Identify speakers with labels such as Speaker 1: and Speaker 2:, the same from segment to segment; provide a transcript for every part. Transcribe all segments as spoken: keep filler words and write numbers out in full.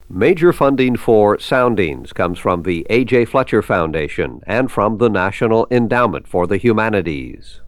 Speaker 1: Major funding for Soundings comes from the A J. Fletcher Foundation and from the National Endowment for the Humanities.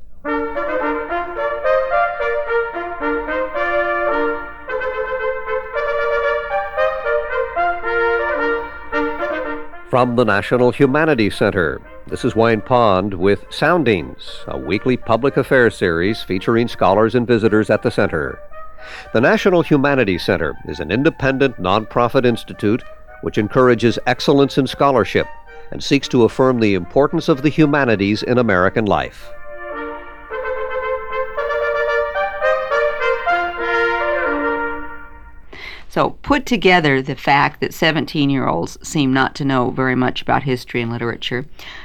Speaker 1: From the National Humanities Center, this is Wayne Pond with Soundings, a weekly public affairs series featuring scholars and visitors at the center. The National Humanities Center is an independent, nonprofit institute which encourages excellence in scholarship and seeks to affirm the importance of the humanities in American life.
Speaker 2: So put together the fact that seventeen-year-olds seem not to know very much about history and literature.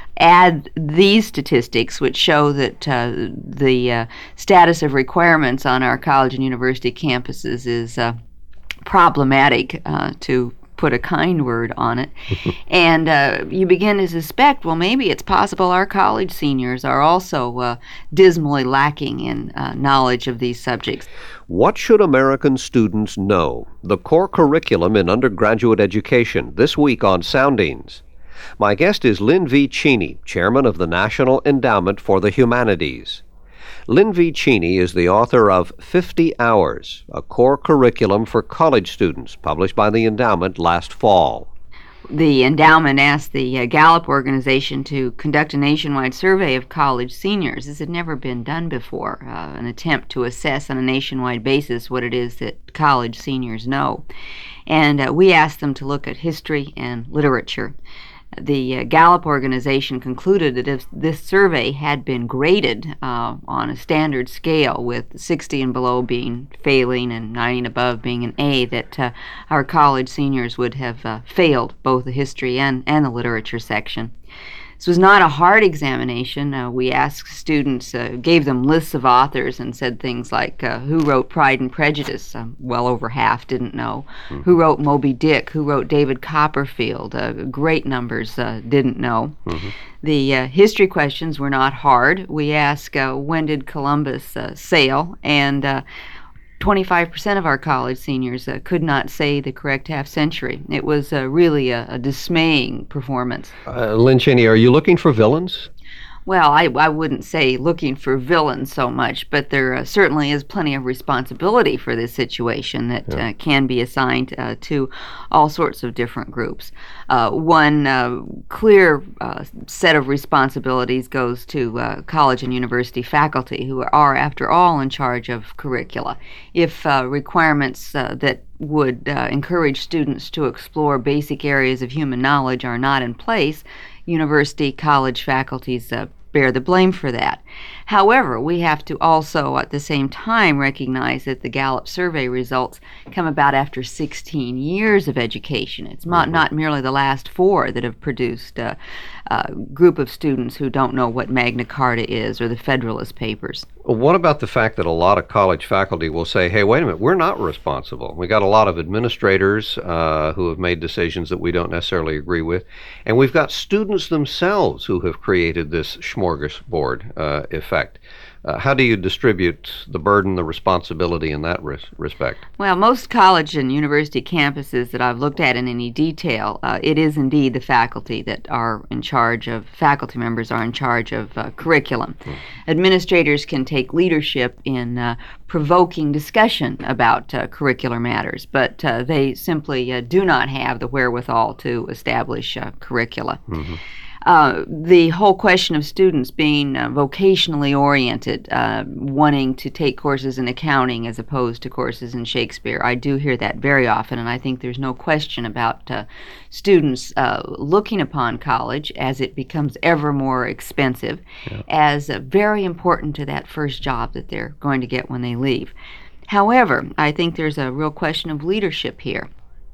Speaker 2: Add these statistics, which show that uh, the uh, status of requirements on our college and university campuses is uh, problematic, uh, to put a kind word on it. And uh, you begin to suspect, well, maybe it's possible our college seniors are also uh, dismally lacking in uh, knowledge of these subjects.
Speaker 1: What should American students know? The core curriculum in undergraduate education, this week on Soundings. My guest is Lynn V. Cheney, chairman of the National Endowment for the Humanities. Lynn V. Cheney is the author of fifty hours, a core curriculum for college students, published by the endowment last fall.
Speaker 2: The endowment asked the uh, Gallup organization to conduct a nationwide survey of college seniors. This had never been done before, uh, an attempt to assess on a nationwide basis what it is that college seniors know. And uh, we asked them to look at history and literature. The uh, Gallup organization concluded that if this survey had been graded uh, on a standard scale, with sixty and below being failing and ninety and above being an A, that uh, our college seniors would have uh, failed both the history and, and the literature section. This was not a hard examination. Uh, we asked students, uh, gave them lists of authors and said things like, uh, who wrote Pride and Prejudice? Um, well over half didn't know. Mm-hmm. Who wrote Moby Dick? Who wrote David Copperfield? Uh, great numbers uh, didn't know. Mm-hmm. The uh, history questions were not hard. We asked, uh, when did Columbus uh, sail? And uh, twenty-five percent of our college seniors uh, could not say the correct half century. It was uh, really a, a dismaying performance.
Speaker 1: Uh, Lynn Cheney, are you looking for villains?
Speaker 2: Well, I, I wouldn't say looking for villains so much, but there uh, certainly is plenty of responsibility for this situation that yeah. uh, can be assigned uh, to all sorts of different groups. Uh, one uh, clear uh, set of responsibilities goes to uh, college and university faculty, who are, after all, in charge of curricula. If uh, requirements uh, that would uh, encourage students to explore basic areas of human knowledge are not in place, university, college faculties uh, bear the blame for that. However, we have to also at the same time recognize that the Gallup survey results come about after sixteen years of education. It's not, not merely the last four that have produced a, a group of students who don't know what Magna Carta is or the Federalist Papers.
Speaker 1: Well, what about the fact that a lot of college faculty will say, hey, wait a minute, we're not responsible. We got a lot of administrators uh, who have made decisions that we don't necessarily agree with, and we've got students themselves who have created this smorgasbord uh, effect. Uh, how do you distribute the burden, the responsibility in that res- respect?
Speaker 2: Well, most college and university campuses that I've looked at in any detail, uh, it is indeed the faculty that are in charge of, faculty members are in charge of uh, curriculum. Hmm. Administrators can take leadership in uh, provoking discussion about uh, curricular matters, but uh, they simply uh, do not have the wherewithal to establish uh, curricula. Mm-hmm. Uh, the whole question of students being uh, vocationally oriented, uh, wanting to take courses in accounting as opposed to courses in Shakespeare, I do hear that very often, and I think there's no question about uh, students uh, looking upon college, as it becomes ever more expensive, yeah. as uh, very important to that first job that they're going to get when they leave. However, I think there's a real question of leadership here.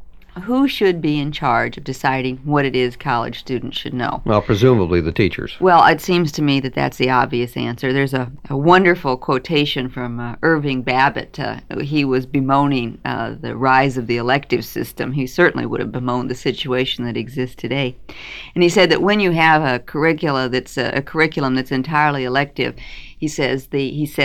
Speaker 2: Who should be in charge of deciding what it is college students should know?
Speaker 1: Well, presumably the teachers.
Speaker 2: Well, it seems to me that that's the obvious answer. There's a, a wonderful quotation from uh, Irving Babbitt. Uh, he was bemoaning uh, the rise of the elective system. He certainly would have bemoaned the situation that exists today. And he said that when you have a curricula that's a, a curriculum that's entirely elective, he says the he said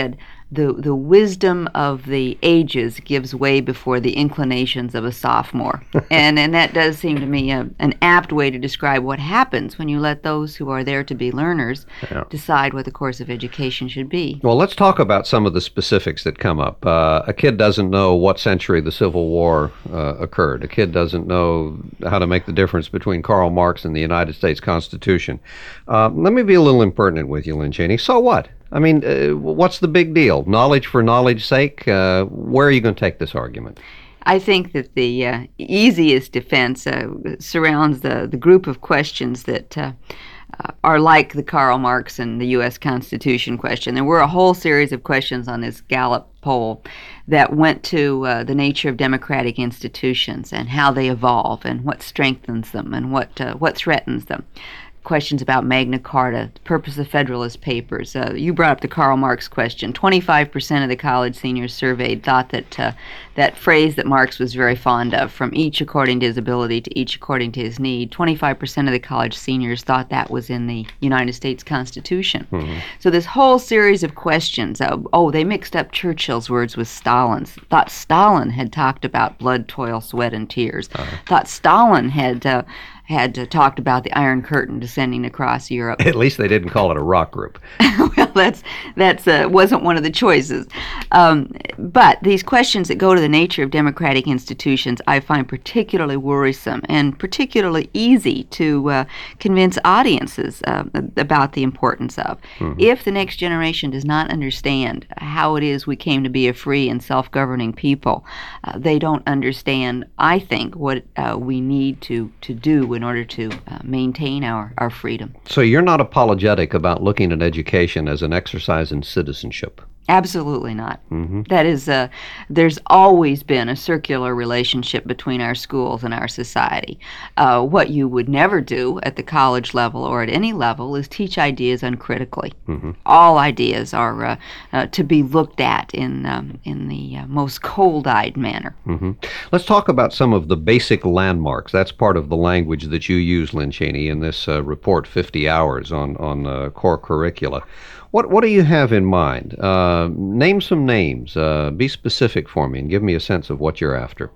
Speaker 2: the the wisdom of the ages gives way before the inclinations of a sophomore. and and that does seem to me a, an apt way to describe what happens when you let those who are there to be learners yeah. decide what the course of education should be.
Speaker 1: Well, let's talk about some of the specifics that come up. Uh, a kid doesn't know what century the Civil War uh, occurred. A kid doesn't know how to make the difference between Karl Marx and the United States Constitution. Uh, let me be a little impertinent with you, Lynn Cheney. So what? I mean, uh, what's the big deal? Knowledge for knowledge's sake? Uh, where are you going to take this argument?
Speaker 2: I think that the uh, easiest defense uh, surrounds the, the group of questions that uh, uh, are like the Karl Marx and the U S Constitution question. There were a whole series of questions on this Gallup poll that went to uh, the nature of democratic institutions and how they evolve and what strengthens them and what uh, what threatens them. Questions about Magna Carta, the purpose of Federalist Papers. Uh, you brought up the Karl Marx question. twenty-five percent of the college seniors surveyed thought that uh, that phrase that Marx was very fond of, from each according to his ability to each according to his need, twenty-five percent of the college seniors thought that was in the United States Constitution. Mm-hmm. So this whole series of questions, uh, oh, they mixed up Churchill's words with Stalin's, thought Stalin had talked about blood, toil, sweat, and tears, uh-huh. thought Stalin had... Uh, had uh, talked about the Iron Curtain descending across Europe.
Speaker 1: At least they didn't call it a rock group.
Speaker 2: Well, that's that's uh, wasn't one of the choices. Um, but these questions that go to the nature of democratic institutions, I find particularly worrisome and particularly easy to uh, convince audiences uh, about the importance of. Mm-hmm. If the next generation does not understand how it is we came to be a free and self-governing people, uh, they don't understand, I think, what uh, we need to, to do in order to uh, maintain our, our freedom.
Speaker 1: So you're not apologetic about looking at education as an exercise in citizenship?
Speaker 2: Absolutely not. Mm-hmm. That is, uh, there's always been a circular relationship between our schools and our society. Uh, what you would never do at the college level or at any level is teach ideas uncritically. Mm-hmm. All ideas are uh, uh, to be looked at in um, in the uh, most cold-eyed manner.
Speaker 1: Mm-hmm. Let's talk about some of the basic landmarks. That's part of the language that you use, Lynn Cheney, in this uh, report, fifty hours on on uh, core curricula. What what do you have in mind? Uh, name some names. Uh, be specific for me and give me a sense of what you're after.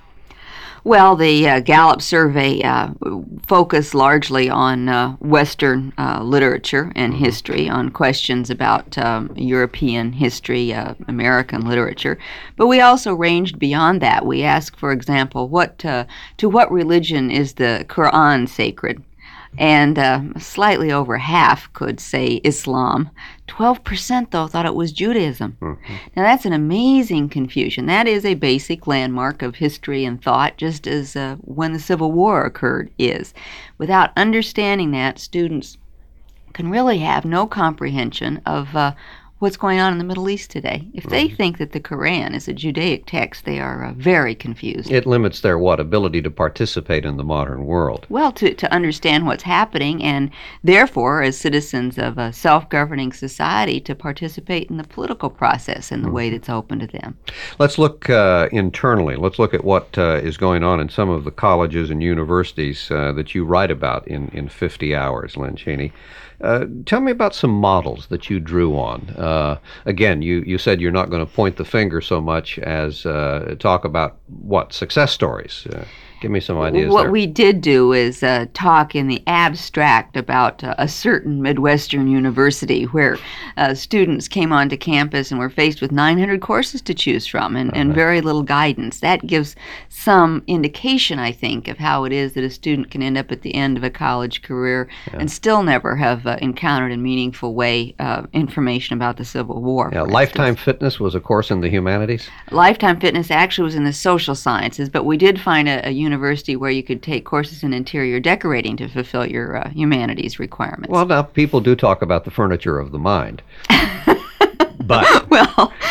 Speaker 2: Well, the uh, Gallup survey uh, focused largely on uh, Western uh, literature and mm-hmm. history, on questions about um, European history, uh, American literature. But we also ranged beyond that. We asked, for example, what uh, to what religion is the Quran sacred? And uh, slightly over half could say Islam. twelve percent, though, thought it was Judaism. Mm-hmm. Now, that's an amazing confusion. That is a basic landmark of history and thought, just as uh, when the Civil War occurred is. Without understanding that, students can really have no comprehension of uh, what's going on in the Middle East today. If they mm-hmm. think that the Quran is a Judaic text, they are uh, very confused.
Speaker 1: It limits their, what, ability to participate in the modern world.
Speaker 2: Well, to, to understand what's happening, and therefore, as citizens of a self-governing society, to participate in the political process in the mm-hmm. way that's open to them.
Speaker 1: Let's look uh, internally. Let's look at what uh, is going on in some of the colleges and universities uh, that you write about in, in fifty hours, Lynn Cheney. Uh, tell me about some models that you drew on. Uh, again, you, you said you're not going to point the finger so much as uh, talk about, what, success stories? Uh, give me some ideas
Speaker 2: What
Speaker 1: there.
Speaker 2: we did do is uh, talk in the abstract about uh, a certain Midwestern university where uh, students came onto campus and were faced with nine hundred courses to choose from and, uh-huh. and very little guidance. That gives some indication, I think, of how it is that a student can end up at the end of a college career yeah. and still never have uh, encountered in a meaningful way uh, information about the Civil War.
Speaker 1: Yeah, Lifetime Fitness was a course in the humanities?
Speaker 2: Lifetime Fitness actually was in the social sciences, but we did find a, a university where you could take courses in interior decorating to fulfill your uh, humanities requirements.
Speaker 1: Well, now people do talk about the furniture of the mind. But
Speaker 2: well,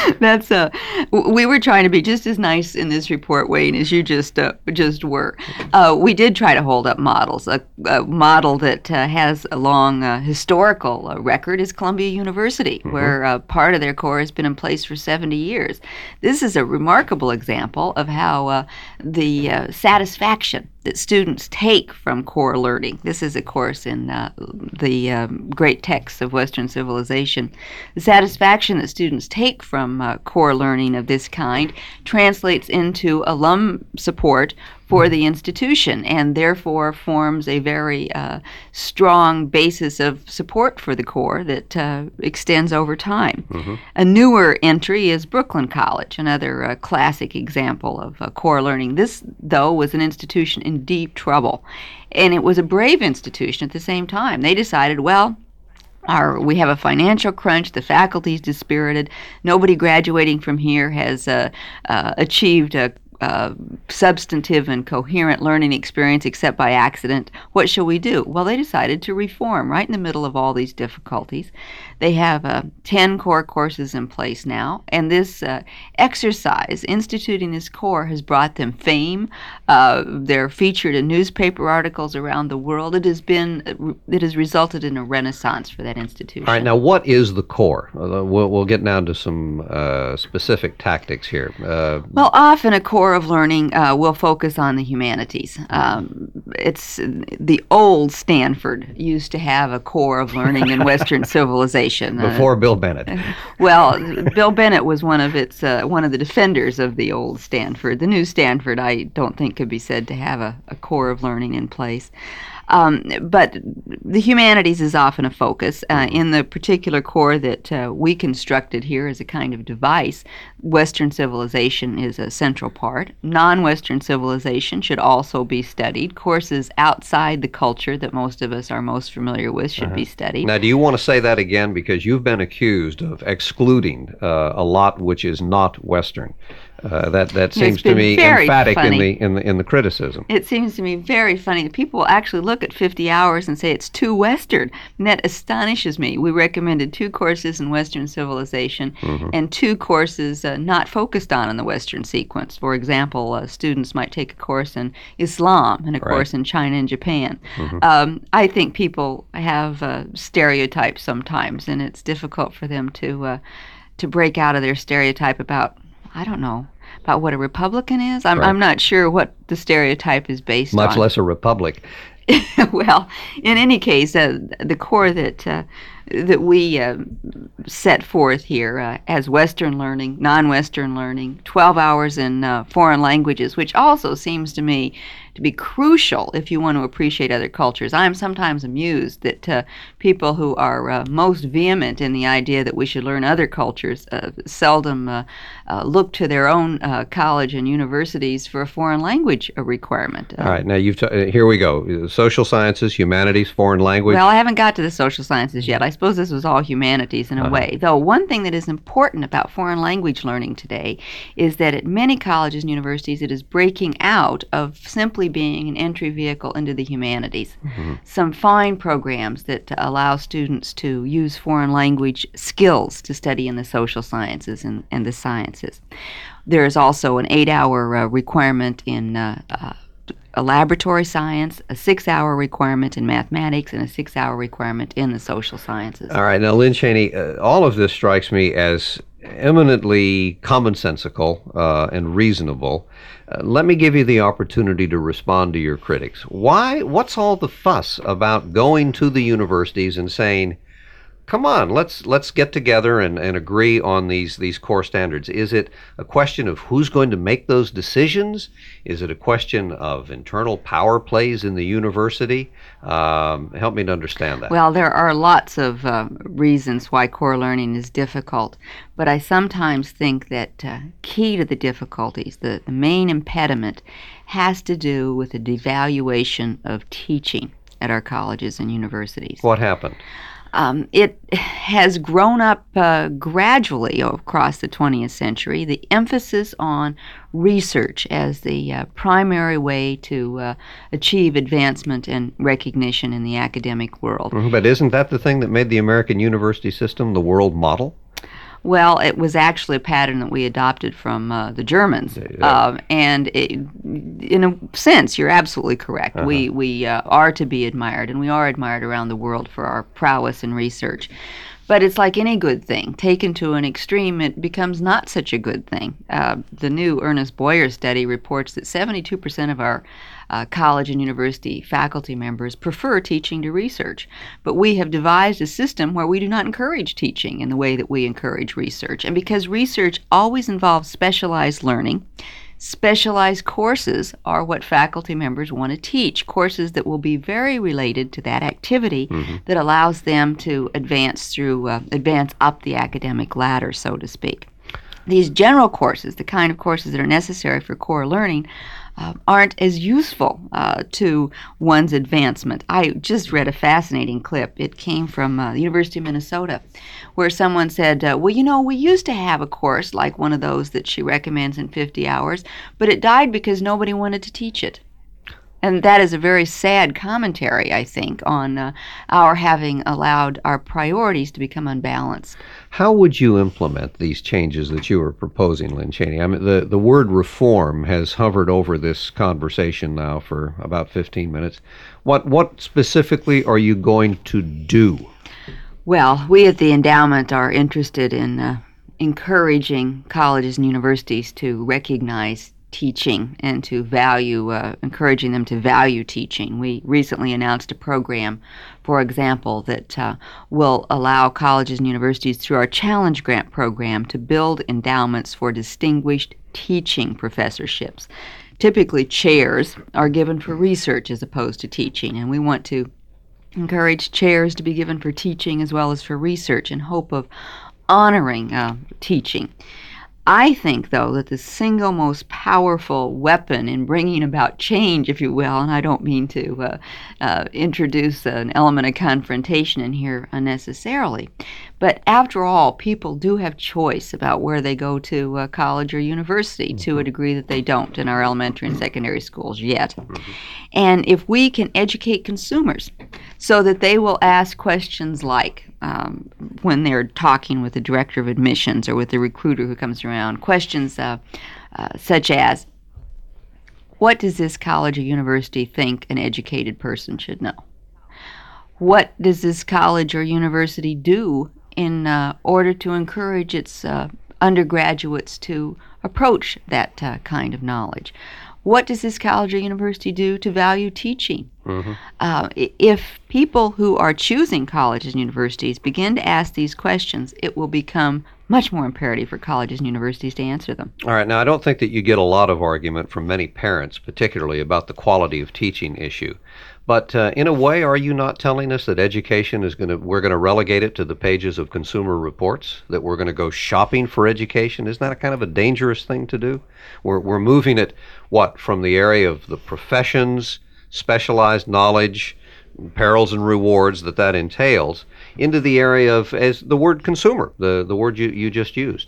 Speaker 2: That's uh, w- we were trying to be just as nice in this report, Wayne, as you just uh, just were. Uh, we did try to hold up models. A, a model that uh, has a long uh, historical uh, record is Columbia University, mm-hmm. where uh, part of their core has been in place for seventy years. This is a remarkable example of how uh, the uh, satisfaction that students take from core learning. This is a course in uh, the um, great texts of Western civilization. The satisfaction that students take from uh, core learning of this kind translates into alum support for the institution and therefore forms a very uh, strong basis of support for the core that uh, extends over time. Mm-hmm. A newer entry is Brooklyn College, another uh, classic example of uh, core learning. This, though, was an institution in deep trouble, and it was a brave institution at the same time. They decided, well, Our, we have a financial crunch, the faculty's dispirited, nobody graduating from here has uh, uh, achieved a Uh, substantive and coherent learning experience except by accident. What shall we do? Well, they decided to reform right in the middle of all these difficulties. They have uh, ten core courses in place now, and this uh, exercise, instituting this core, has brought them fame. Uh, they're featured in newspaper articles around the world. It has been, it has resulted in a renaissance for that institution.
Speaker 1: All right, now what is the core? Uh, we'll, we'll get down to some uh, specific tactics here. Uh,
Speaker 2: well, often a core of learning uh, will focus on the humanities. Um, it's the old Stanford used to have a core of learning in Western civilization.
Speaker 1: Before uh, Bill Bennett.
Speaker 2: Well, Bill Bennett was one of its uh, one of the defenders of the old Stanford. The new Stanford, I don't think, could be said to have a, a core of learning in place. Um, but the humanities is often a focus. Uh, in the particular core that uh, we constructed here as a kind of device, Western civilization is a central part. Non-Western civilization should also be studied. Courses outside the culture that most of us are most familiar with should uh-huh. be studied.
Speaker 1: Now, do you want to say that again? Because you've been accused of excluding uh, a lot which is not Western. Uh, that that seems to me emphatic
Speaker 2: funny.
Speaker 1: in the in the in the criticism.
Speaker 2: It seems to me very funny. People actually look at fifty hours and say it's too Western, and that astonishes me. We recommended two courses in Western civilization mm-hmm. and two courses uh, not focused on in the Western sequence. For example, uh, students might take a course in Islam and a
Speaker 1: right.
Speaker 2: course in China and Japan.
Speaker 1: Mm-hmm.
Speaker 2: Um, I think people have uh, stereotypes sometimes, and it's difficult for them to uh, to break out of their stereotype about, I don't know, about what a Republican is. I'm,
Speaker 1: right.
Speaker 2: I'm not sure what the stereotype is based
Speaker 1: Much
Speaker 2: on.
Speaker 1: Much less a republic.
Speaker 2: Well, in any case, uh, the core that uh, that we uh, set forth here uh, as Western learning, non-Western learning, twelve hours in uh, foreign languages, which also seems to me to be crucial if you want to appreciate other cultures. I am sometimes amused that uh, people who are uh, most vehement in the idea that we should learn other cultures uh, seldom uh, uh, look to their own uh, college and universities for a foreign language uh, requirement. Uh,
Speaker 1: All right, now you've t- here we go. Social sciences, humanities, foreign language.
Speaker 2: Well, I haven't got to the social sciences yet. I suppose this was all humanities in a uh-huh. way. Though one thing that is important about foreign language learning today is that at many colleges and universities it is breaking out of simply being an entry vehicle into the humanities. Mm-hmm. Some fine programs that allow students to use foreign language skills to study in the social sciences and, and the sciences. There is also an eight-hour uh, requirement in uh, uh, a laboratory science, a six-hour requirement in mathematics, and a six-hour requirement in the social sciences.
Speaker 1: All right. Now, Lynn Cheney, uh, all of this strikes me as eminently commonsensical uh, and reasonable. Uh, let me give you the opportunity to respond to your critics. Why? What's all the fuss about going to the universities and saying, come on, let's let's get together and, and agree on these, these core standards? Is it a question of who's going to make those decisions? Is it a question of internal power plays in the university? Um, help me to understand that.
Speaker 2: Well, there are lots of uh, reasons why core learning is difficult, but I sometimes think that uh, key to the difficulties, the, the main impediment, has to do with the devaluation of teaching at our colleges and universities.
Speaker 1: What happened?
Speaker 2: Um, it has grown up uh, gradually across the twentieth century, the emphasis on research as the uh, primary way to uh, achieve advancement and recognition in the academic world.
Speaker 1: Mm-hmm, but isn't that the thing that made the American university system the world model?
Speaker 2: Well, it was actually a pattern that we adopted from uh, the Germans,
Speaker 1: Yeah, yeah.
Speaker 2: uh, and it, in a sense, you're absolutely correct.
Speaker 1: Uh-huh.
Speaker 2: We we uh, are to be admired, and we are admired around the world for our prowess in research. But it's like any good thing. Taken to an extreme, it becomes not such a good thing. Uh, the new Ernest Boyer study reports that seventy-two percent of our uh, college and university faculty members prefer teaching to research. But we have devised a system where we do not encourage teaching in the way that we encourage research. And because research always involves specialized learning, specialized courses are what faculty members want to teach, courses that will be very related to that activity mm-hmm. that allows them to advance through, uh, advance up the academic ladder, so to speak. These general courses, the kind of courses that are necessary for core learning, uh, aren't as useful uh, to one's advancement. I just read a fascinating clip. It came from uh, the University of Minnesota, where someone said, uh, well, you know, we used to have a course like one of those that she recommends in fifty hours, but it died because nobody wanted to teach it. And that is a very sad commentary, I think, on uh, our having allowed our priorities to become unbalanced.
Speaker 1: How would you implement these changes that you are proposing, Lynn Cheney? I mean, the, the word reform has hovered over this conversation now for about fifteen minutes. What, what specifically are you going to do?
Speaker 2: Well, we at the endowment are interested in uh, encouraging colleges and universities to recognize teaching and to value, uh, encouraging them to value teaching. We recently announced a program, for example, that uh, will allow colleges and universities through our Challenge Grant program to build endowments for distinguished teaching professorships. Typically, chairs are given for research as opposed to teaching, and we want to encourage chairs to be given for teaching as well as for research in hope of honoring uh, teaching. I think, though, that the single most powerful weapon in bringing about change, if you will, and I don't mean to uh, uh, introduce an element of confrontation in here unnecessarily, but after all, people do have choice about where they go to uh, college or university mm-hmm. to a degree that they don't in our elementary and secondary schools yet. Mm-hmm. And if we can educate consumers so that they will ask questions like, Um, when they're talking with the director of admissions or with the recruiter who comes around, questions uh, uh, such as, what does this college or university think an educated person should know? What does this college or university do in uh, order to encourage its uh, undergraduates to approach that uh, kind of knowledge? What does this college or university do to value teaching? Mm-hmm. Uh, if people who are choosing colleges and universities begin to ask these questions, it will become much more imperative for colleges and universities to answer them.
Speaker 1: All right. Now, I don't think that you get a lot of argument from many parents, particularly about the quality of teaching issue. But uh, in a way, are you not telling us that education is going to, we're going to relegate it to the pages of Consumer Reports, that we're going to go shopping for education? Isn't that a kind of a dangerous thing to do? We're, we're moving it, what, from the area of the professions, specialized knowledge, perils and rewards that that entails, into the area of, as the word consumer, the, the word you, you just used.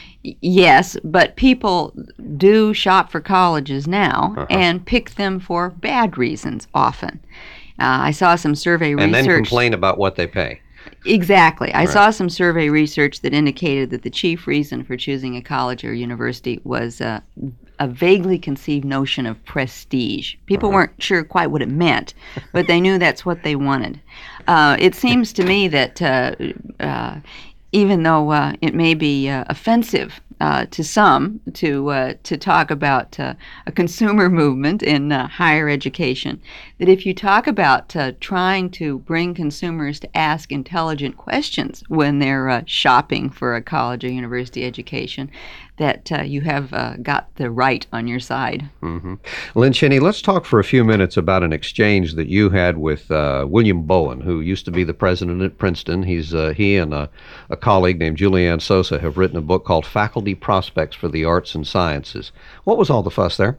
Speaker 2: Yes, but people do shop for colleges now uh-huh. and pick them for bad reasons often. Uh, I saw some survey
Speaker 1: and
Speaker 2: research.
Speaker 1: And then complain about what they pay.
Speaker 2: Exactly. I
Speaker 1: right.
Speaker 2: saw some survey research that indicated that the chief reason for choosing a college or university was uh, a vaguely conceived notion of prestige. People uh-huh. weren't sure quite what it meant, but they knew that's what they wanted. Uh, it seems to me that uh, uh, even though uh, it may be uh, offensive uh, to some to uh, to talk about uh, a consumer movement in uh, higher education, that if you talk about uh, trying to bring consumers to ask intelligent questions when they're uh, shopping for a college or university education, that uh, you have uh, got the right on your side.
Speaker 1: Mm-hmm. Lynn Cheney, let's talk for a few minutes about an exchange that you had with uh, William Bowen, who used to be the president at Princeton. He's uh, he and a, a colleague named Julianne Sosa have written a book called Faculty Prospects for the Arts and Sciences. What was all the fuss there?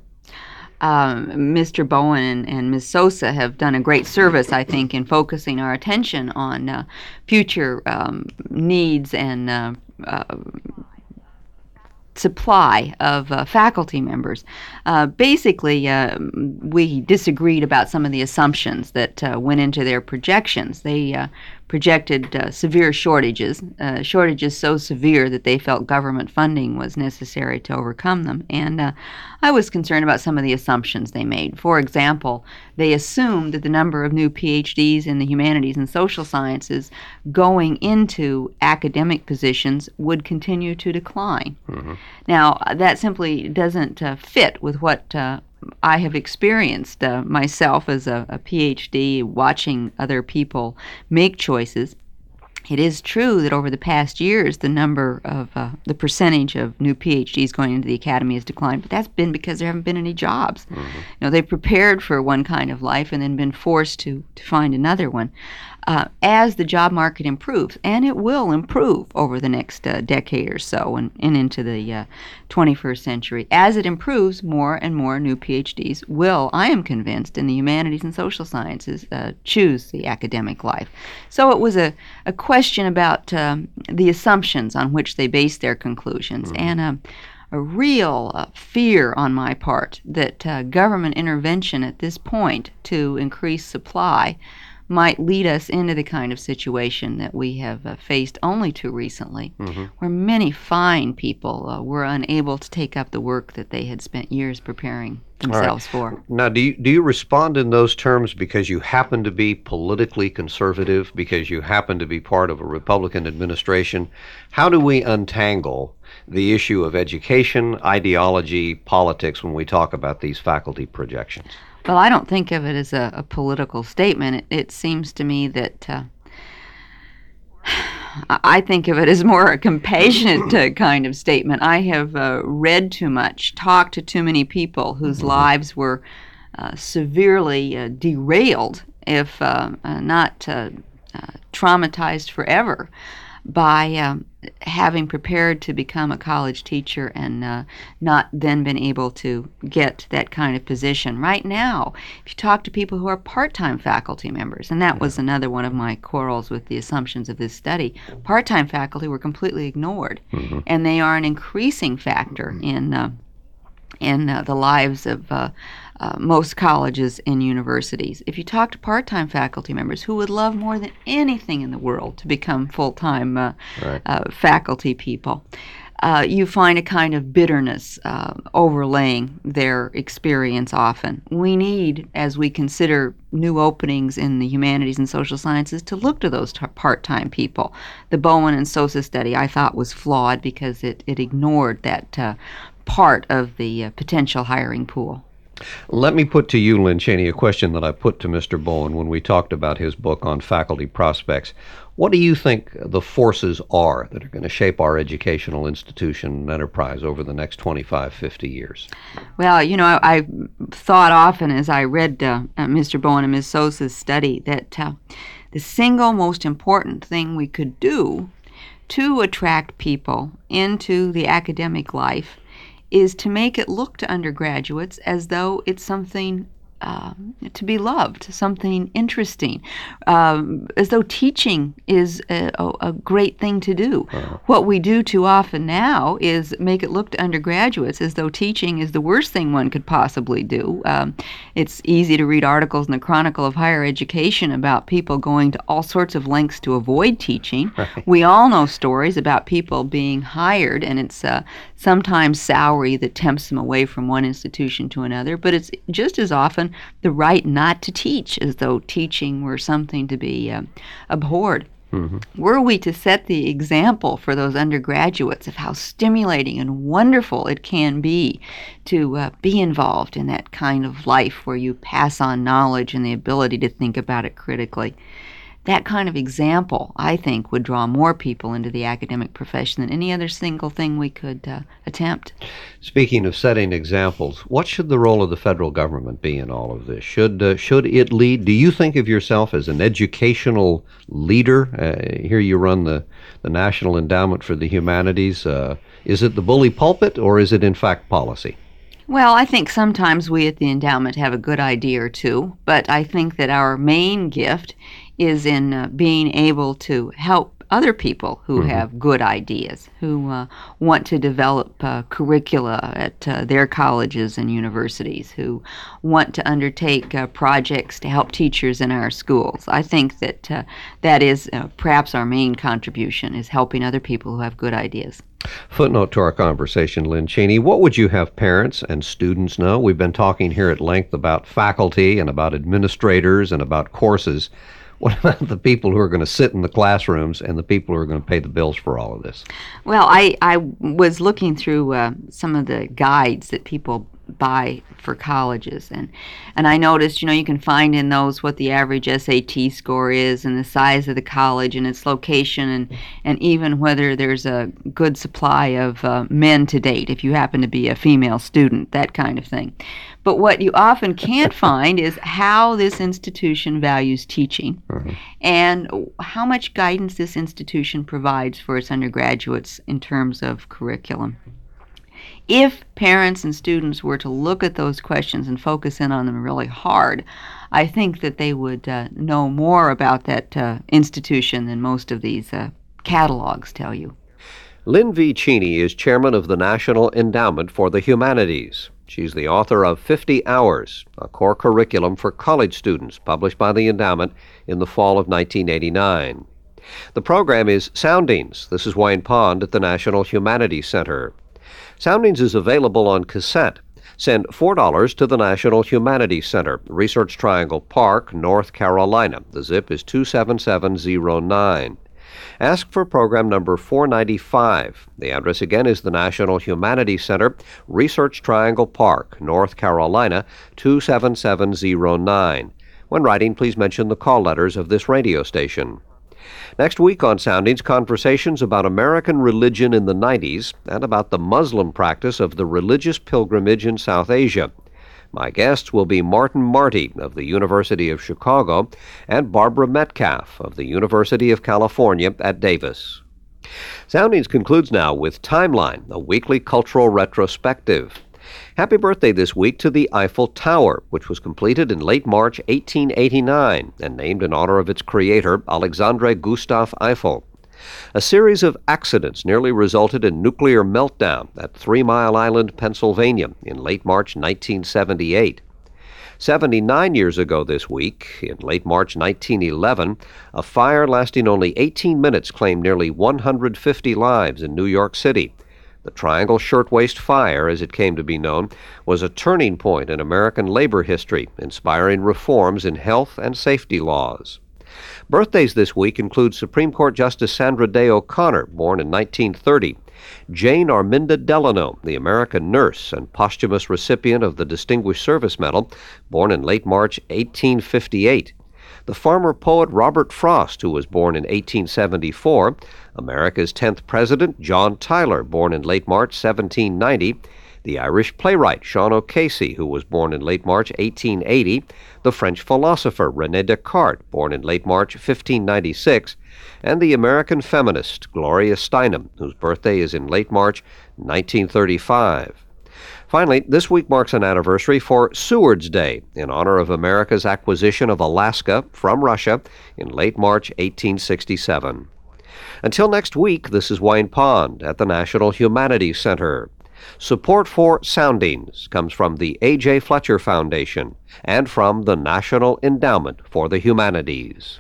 Speaker 2: Um, Mister Bowen and, and Miz Sosa have done a great service, I think, in focusing our attention on uh, future um, needs and uh, uh, supply of uh, faculty members. Uh, basically, uh, we disagreed about some of the assumptions that uh, went into their projections. They uh, projected uh, severe shortages, uh, shortages so severe that they felt government funding was necessary to overcome them. And uh, I was concerned about some of the assumptions they made. For example, they assumed that the number of new P H Ds in the humanities and social sciences going into academic positions would continue to decline. Mm-hmm. Now, that simply doesn't uh, fit with what uh, I have experienced uh, myself as a, a P H D, watching other people make choices. It is true that over the past years, the number of, uh, the percentage of new P H Ds going into the academy has declined, but that's been because there haven't been any jobs. Mm-hmm. You know, they've prepared for one kind of life and then been forced to, to find another one. Uh, as the job market improves, and it will improve over the next uh, decade or so and, and into the uh, twenty-first century, as it improves, more and more new P H Ds will, I am convinced, in the humanities and social sciences, uh, choose the academic life. So it was a, a question about um, the assumptions on which they base their conclusions, mm-hmm. and um, a real uh, fear on my part that uh, government intervention at this point to increase supply might lead us into the kind of situation that we have uh, faced only too recently, mm-hmm. where many fine people uh, were unable to take up the work that they had spent years preparing themselves
Speaker 1: All right.
Speaker 2: for.
Speaker 1: Now, do you, do you respond in those terms because you happen to be politically conservative, because you happen to be part of a Republican administration? How do we untangle the issue of education, ideology, politics when we talk about these faculty projections?
Speaker 2: Well, I don't think of it as a, a political statement. It, it seems to me that uh, I think of it as more a compassionate uh, kind of statement. I have uh, read too much, talked to too many people whose mm-hmm. lives were uh, severely uh, derailed, if uh, uh, not uh, uh, traumatized forever, by um, having prepared to become a college teacher and uh, not then been able to get that kind of position. Right now, if you talk to people who are part-time faculty members, and that was another one of my quarrels with the assumptions of this study, part-time faculty were completely ignored, mm-hmm. and they are an increasing factor in uh, in uh, the lives of uh, uh, most colleges and universities. If you talk to part-time faculty members who would love more than anything in the world to become full-time uh, right. uh, faculty people, uh, you find a kind of bitterness uh, overlaying their experience often. We need, as we consider new openings in the humanities and social sciences, to look to those t- part-time people. The Bowen and Sosa study, I thought, was flawed because it, it ignored that uh, part of the uh, potential hiring pool.
Speaker 1: Let me put to you, Lynn Cheney, a question that I put to Mister Bowen when we talked about his book on faculty prospects. What do you think the forces are that are going to shape our educational institution and enterprise over the next twenty-five, fifty years?
Speaker 2: Well, you know, I, I thought often as I read uh, uh, Mister Bowen and Miz Sosa's study that uh, the single most important thing we could do to attract people into the academic life is to make it look to undergraduates as though it's something um, to be loved, something interesting, um, as though teaching is a, a great thing to do. Uh-huh. What we do too often now is make it look to undergraduates as though teaching is the worst thing one could possibly do. Um, it's easy to read articles in the Chronicle of Higher Education about people going to all sorts of lengths to avoid teaching. Right. We all know stories about people being hired, and it's uh, sometimes salary that tempts them away from one institution to another, but it's just as often the right not to teach, as though teaching were something to be uh, abhorred. Mm-hmm. Were we to set the example for those undergraduates of how stimulating and wonderful it can be to uh, be involved in that kind of life where you pass on knowledge and the ability to think about it critically, that kind of example, I think, would draw more people into the academic profession than any other single thing we could uh, attempt.
Speaker 1: Speaking of setting examples, what should the role of the federal government be in all of this? Should uh, should it lead? Do you think of yourself as an educational leader? Uh, here you run the, the National Endowment for the Humanities. Uh, is it the bully pulpit, or is it in fact policy?
Speaker 2: Well, I think sometimes we at the endowment have a good idea or two, but I think that our main gift is in uh, being able to help other people who
Speaker 1: Mm-hmm.
Speaker 2: have good ideas, who uh, want to develop uh, curricula at uh, their colleges and universities, who want to undertake uh, projects to help teachers in our schools. I think that uh, that is uh, perhaps our main contribution, is helping other people who have good ideas.
Speaker 1: Footnote to our conversation, Lynn Cheney. What would you have parents and students know? We've been talking here at length about faculty and about administrators and about courses. What about the people who are going to sit in the classrooms and the people who are going to pay the bills for all of this?
Speaker 2: Well, I, I was looking through uh, some of the guides that people buy for colleges, and and I noticed, you know, you can find in those what the average S A T score is and the size of the college and its location, and and even whether there's a good supply of uh, men to date if you happen to be a female student, that kind of thing. But what you often can't find is how this institution values teaching, mm-hmm. and how much guidance this institution provides for its undergraduates in terms of curriculum. If parents and students were to look at those questions and focus in on them really hard, I think that they would uh, know more about that uh, institution than most of these uh, catalogs tell you.
Speaker 1: Lynn V. Cheney is chairman of the National Endowment for the Humanities. She's the author of fifty hours, a core curriculum for college students, published by the endowment in the fall of nineteen eighty-nine. The program is Soundings. This is Wayne Pond at the National Humanities Center. Soundings is available on cassette. Send four dollars to the National Humanities Center, Research Triangle Park, North Carolina. The zip is two seven seven zero nine. Ask for program number four ninety-five. The address again is the National Humanities Center, Research Triangle Park, North Carolina, two seven seven zero nine. When writing, please mention the call letters of this radio station. Next week on Soundings, conversations about American religion in the nineties and about the Muslim practice of the religious pilgrimage in South Asia. My guests will be Martin Marty of the University of Chicago and Barbara Metcalf of the University of California at Davis. Soundings concludes now with Timeline, a weekly cultural retrospective. Happy birthday this week to the Eiffel Tower, which was completed in late March eighteen eighty-nine and named in honor of its creator, Alexandre Gustave Eiffel. A series of accidents nearly resulted in nuclear meltdown at Three Mile Island, Pennsylvania, in late March nineteen seventy-eight. seventy-nine years ago this week, in late March nineteen eleven, a fire lasting only eighteen minutes claimed nearly one hundred fifty lives in New York City. The Triangle Shirtwaist Fire, as it came to be known, was a turning point in American labor history, inspiring reforms in health and safety laws. Birthdays this week include Supreme Court Justice Sandra Day O'Connor, born in nineteen thirty, Jane Arminda Delano, the American nurse and posthumous recipient of the Distinguished Service Medal, born in late March eighteen fifty-eight, the farmer poet Robert Frost, who was born in eighteen seventy-four, America's tenth president, John Tyler, born in late March seventeen ninety, the Irish playwright Sean O'Casey, who was born in late March eighteen eighty, the French philosopher René Descartes, born in late March fifteen ninety-six, and the American feminist Gloria Steinem, whose birthday is in late March nineteen thirty-five. Finally, this week marks an anniversary for Seward's Day, in honor of America's acquisition of Alaska from Russia in late March eighteen sixty-seven. Until next week, this is Wayne Pond at the National Humanities Center. Support for Soundings comes from the A J Fletcher Foundation and from the National Endowment for the Humanities.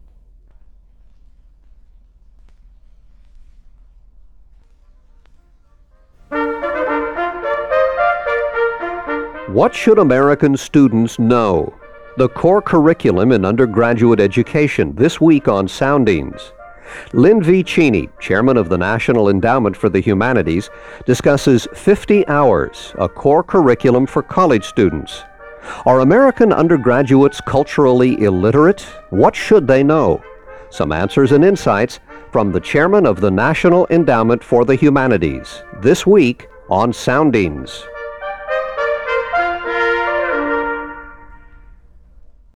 Speaker 1: What should American students know? The core curriculum in undergraduate education this week on Soundings. Lynn V. Cheney, chairman of the National Endowment for the Humanities, discusses fifty hours, a core curriculum for college students. Are American undergraduates culturally illiterate? What should they know? Some answers and insights from the chairman of the National Endowment for the Humanities, this week on Soundings.